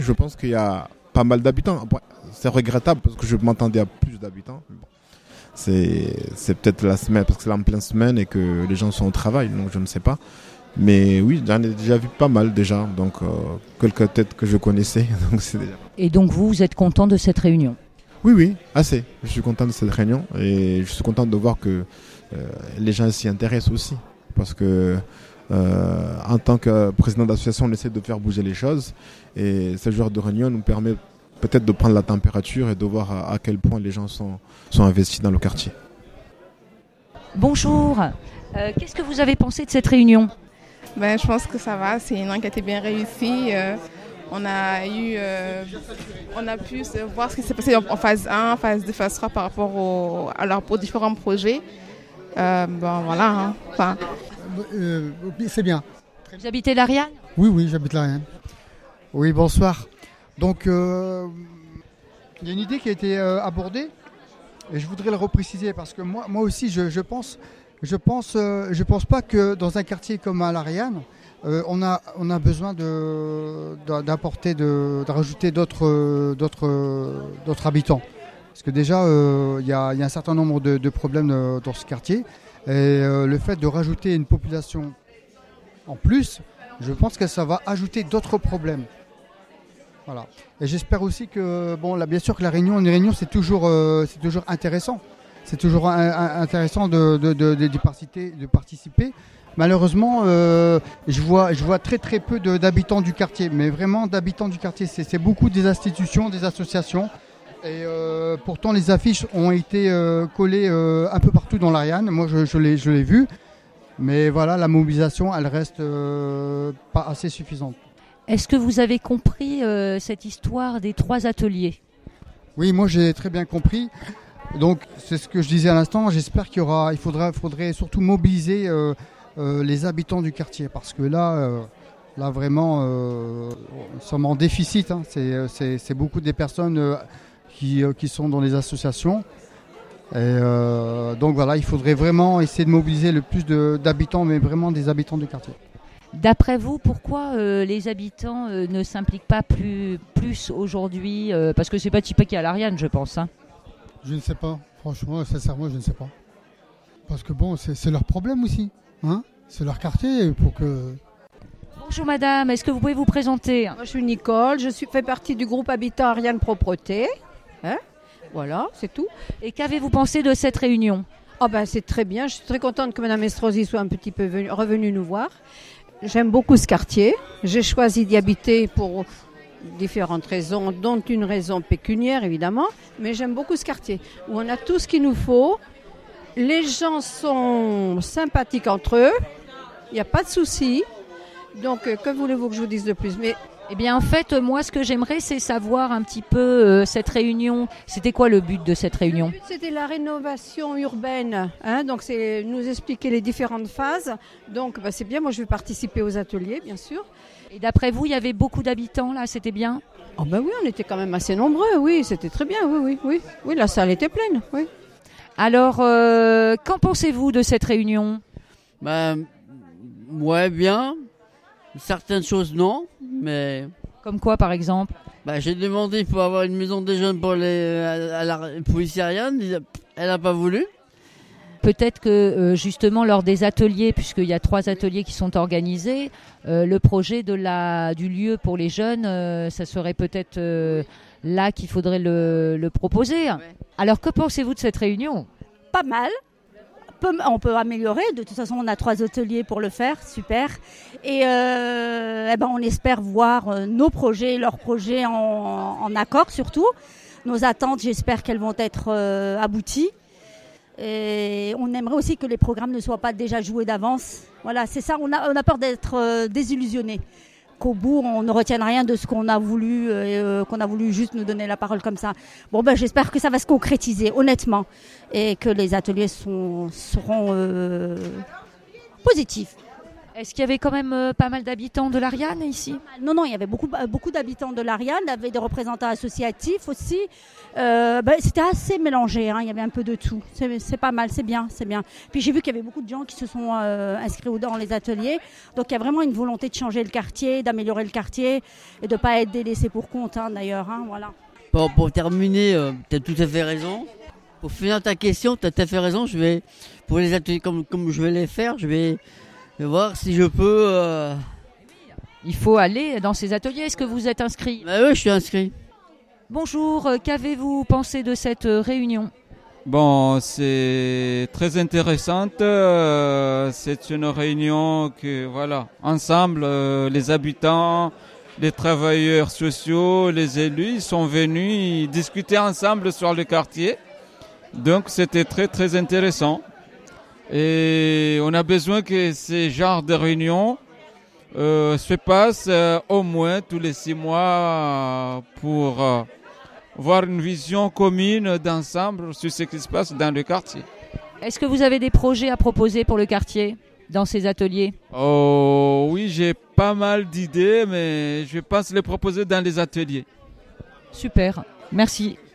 Je pense qu'il y a pas mal d'habitants. Après, c'est regrettable parce que je m'attendais à plus d'habitants. Bon. C'est peut-être la semaine, parce que c'est en pleine semaine et que les gens sont au travail, donc je ne sais pas. Mais oui, j'en ai déjà vu pas mal déjà, donc quelques têtes que je connaissais. Donc c'est déjà... Et donc vous êtes content de cette réunion? Oui, assez. Je suis content de cette réunion et je suis content de voir que les gens s'y intéressent aussi. Parce que en tant que président d'association, on essaie de faire bouger les choses. Et ce genre de réunion nous permet peut-être de prendre la température et de voir à quel point les gens sont investis dans le quartier. Bonjour. Qu'est-ce que vous avez pensé de cette réunion? Je pense que ça va. C'est une réunion qui a été bien réussie. On a pu voir ce qui s'est passé en phase 1, phase 2, phase 3 par rapport aux différents projets. Voilà. C'est bien. Vous habitez l'Ariane? Oui, j'habite l'Ariane. Oui, bonsoir. Donc, il y a une idée qui a été abordée et je voudrais le repréciser parce que moi aussi, je pense pas que dans un quartier comme à l'Ariane, on a besoin de rajouter d'autres habitants. Parce que déjà, il y a un certain nombre de problèmes dans ce quartier. Et le fait de rajouter une population en plus, je pense que ça va ajouter d'autres problèmes. Voilà. Et j'espère aussi que, bien sûr que une réunion, c'est toujours intéressant. C'est toujours intéressant de participer. Malheureusement, je vois très très peu d'habitants du quartier. Mais vraiment d'habitants du quartier, c'est beaucoup des institutions, des associations. Et pourtant, les affiches ont été collées un peu partout dans l'Ariane. Moi, je l'ai vu. Mais voilà, la mobilisation, elle reste pas assez suffisante. Est-ce que vous avez compris cette histoire des 3 ateliers? Oui, moi j'ai très bien compris. Donc c'est ce que je disais à l'instant. J'espère il faudrait surtout mobiliser les habitants du quartier parce que là vraiment, nous sommes en déficit. Hein. C'est beaucoup des personnes qui sont dans les associations. Et donc voilà, il faudrait vraiment essayer de mobiliser le plus d'habitants, mais vraiment des habitants du quartier. D'après vous, pourquoi les habitants ne s'impliquent pas plus aujourd'hui parce que c'est pas typique à l'Ariane, je pense. Hein. Je ne sais pas. Franchement, sincèrement, je ne sais pas. Parce que c'est leur problème aussi. Hein, c'est leur quartier. Bonjour madame, est-ce que vous pouvez vous présenter? Moi, je suis Nicole, fais partie du groupe Habitat Ariane Propreté. Hein, voilà, c'est tout. Et qu'avez-vous pensé de cette réunion? C'est très bien. Je suis très contente que Mme Estrosi soit un petit peu revenue nous voir. J'aime beaucoup ce quartier. J'ai choisi d'y habiter pour différentes raisons, dont une raison pécuniaire évidemment. Mais j'aime beaucoup ce quartier où on a tout ce qu'il nous faut. Les gens sont sympathiques entre eux. Il n'y a pas de souci. Donc, que voulez-vous que je vous dise de plus? Eh bien, en fait, moi, ce que j'aimerais, c'est savoir un petit peu cette réunion. C'était quoi le but de cette réunion? Le but, c'était la rénovation urbaine. Hein, donc, c'est nous expliquer les différentes phases. Donc, c'est bien. Moi, je vais participer aux ateliers, bien sûr. Et d'après vous, il y avait beaucoup d'habitants, là? C'était bien? Oui, on était quand même assez nombreux. Oui, c'était très bien. Oui. Oui, la salle était pleine. Oui. Alors, qu'en pensez-vous de cette réunion? Ouais, bien. Certaines choses, non, mais... Comme quoi, par exemple? J'ai demandé pour avoir une maison des jeunes pour la police Ariane. Elle n'a pas voulu. Peut-être que, justement, lors des ateliers, puisqu'il y a 3 ateliers qui sont organisés, le projet du lieu pour les jeunes, ça serait peut-être là qu'il faudrait le proposer. Ouais. Alors, que pensez-vous de cette réunion? Pas mal. On peut améliorer, de toute façon on a 3 ateliers pour le faire, super. Et on espère voir nos projets, leurs projets en accord surtout. Nos attentes, j'espère qu'elles vont être abouties. Et on aimerait aussi que les programmes ne soient pas déjà joués d'avance. Voilà, c'est ça, on a peur d'être désillusionnés. Qu'au bout, on ne retienne rien de ce qu'on a voulu, qu'on a voulu juste nous donner la parole comme ça. J'espère que ça va se concrétiser, honnêtement, et que les ateliers seront positifs. Est-ce qu'il y avait quand même pas mal d'habitants de l'Ariane ici? Non, il y avait beaucoup d'habitants de l'Ariane, il y avait des représentants associatifs aussi. C'était assez mélangé, hein, il y avait un peu de tout. C'est pas mal, c'est bien. Puis j'ai vu qu'il y avait beaucoup de gens qui se sont inscrits dans les ateliers. Donc il y a vraiment une volonté de changer le quartier, d'améliorer le quartier et de ne pas être délaissé pour compte d'ailleurs. Voilà. Pour terminer, tu as tout à fait raison. Pour finir ta question, tu as tout à fait raison. Pour les ateliers comme je vais les faire, je vais voir si je peux. Il faut aller dans ces ateliers. Est-ce que vous êtes inscrit? Oui, je suis inscrit. Bonjour, qu'avez-vous pensé de cette réunion? Bon, c'est très intéressante. C'est une réunion que, voilà, ensemble, les habitants, les travailleurs sociaux, les élus, ils sont venus discuter ensemble sur le quartier. Donc, c'était très, très intéressant. Et on a besoin que ces genres de réunions se passent au moins tous les 6 mois pour voir une vision commune d'ensemble sur ce qui se passe dans le quartier. Est-ce que vous avez des projets à proposer pour le quartier dans ces ateliers? Oh, oui, j'ai pas mal d'idées, mais je pense les proposer dans les ateliers. Super, merci.